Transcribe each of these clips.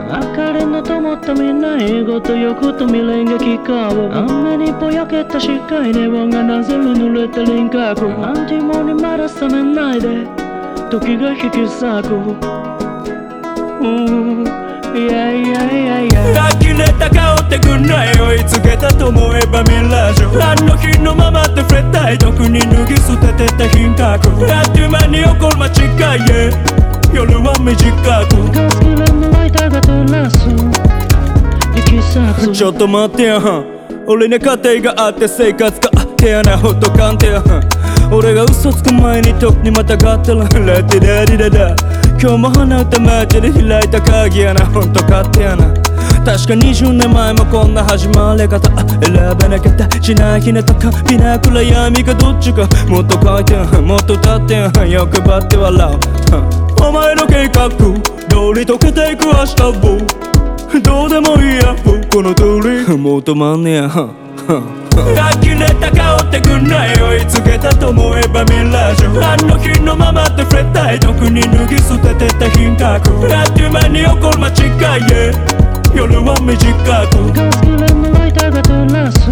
別れの灯ったみんな英語と欲と未練が機かを雨にぼやけた視界ネオンがなぜる濡れた輪郭アンティモにまだ冷めないで時が引き裂くいやいやいやいや呆れた顔ってくんない追いつけたと思えばミラージュあの日のままって触れたい特に脱ぎ捨ててた品格あっという間に起こる間違いへ夜は短くガス切れのライターが照らす行き先ちょっと待ってや俺に家庭があって生活が手穴ほっとかんてや俺が嘘つく前に特にまたがったらラテダリダダ今日も花歌街で開いた鍵やなほんと勝手やな確か20年前もこんな始まり方選べなかったしないひねとかピナ暗闇かどっちかもっと書いてんもっと立ってん欲張って笑うお前の計画通り溶けていく明日をどうでもいいやこの通りもう止まんねや呆れた顔ってくんない追いつけたと思えばミラージュあの日のままって触れたい特に脱ぎ捨ててた品格あっという間に起こる間違いへ夜は短くガス切れのライターが照らす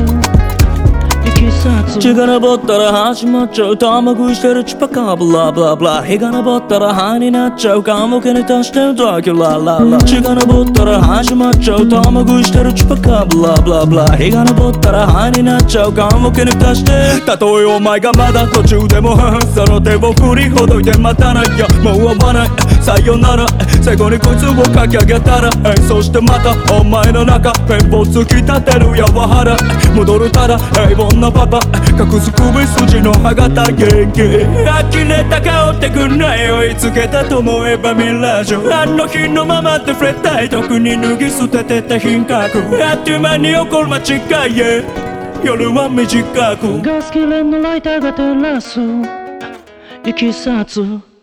血が昇ったら始まっちゃう玉食いしてるチュパカブラブラブラ日が昇ったら灰になっちゃう棺桶に足してるドラキュラララ血が昇ったら始まっちゃう玉食いしてるチュパカブラブラブラ日が昇ったら灰になっちゃう棺桶に足してたとえお前がまだ途中でもその手を振りほどいて待たないやもう会わないさよなら最後にこいつを書き上げたらそしてまたお前の中ペンを突き立てるやわはら戻るただ平凡なパパ隠す首筋の歯型元気呆れた顔ってくんない追いつけたと思えばミラージュあの日のままって触れたい特に脱ぎ捨ててた品格あっという間に起こる間違いへ夜は短くガス切れのライターが照らす行き去つ